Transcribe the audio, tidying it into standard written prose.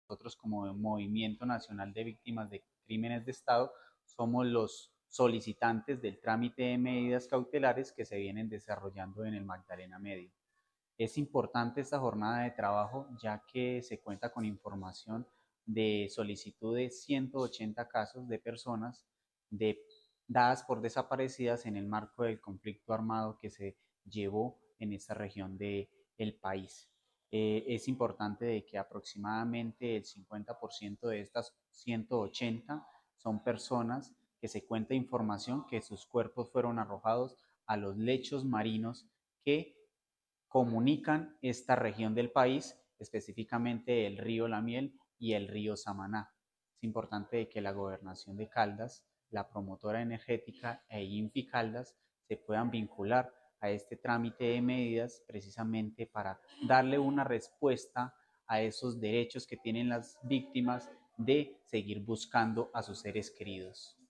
nosotros como Movimiento Nacional de Víctimas de Crímenes de Estado somos los solicitantes del trámite de medidas cautelares que se vienen desarrollando en el Magdalena Medio. Es importante esta jornada de trabajo ya que se cuenta con información de solicitud de 180 casos de personas de, dadas por desaparecidas en el marco del conflicto armado que se llevó en esta región del país. Es importante de que aproximadamente el 50% de estas 180 son personas que se cuenta información que sus cuerpos fueron arrojados a los lechos marinos que comunican esta región del país, específicamente el río La Miel y el río Samaná. Es importante que la gobernación de Caldas, la promotora energética e INFI Caldas se puedan vincular a este trámite de medidas precisamente para darle una respuesta a esos derechos que tienen las víctimas de seguir buscando a sus seres queridos.